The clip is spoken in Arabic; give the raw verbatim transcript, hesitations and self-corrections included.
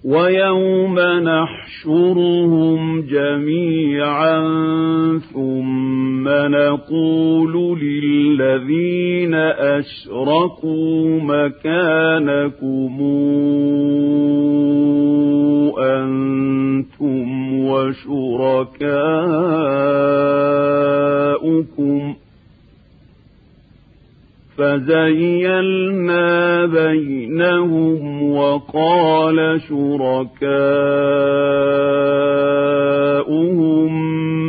ويوم نحشرهم جميعا ثم نقول للذين أشركوا مكانكم أنتم وشركاؤكم فزيلنا بينهم وقال شركاؤهم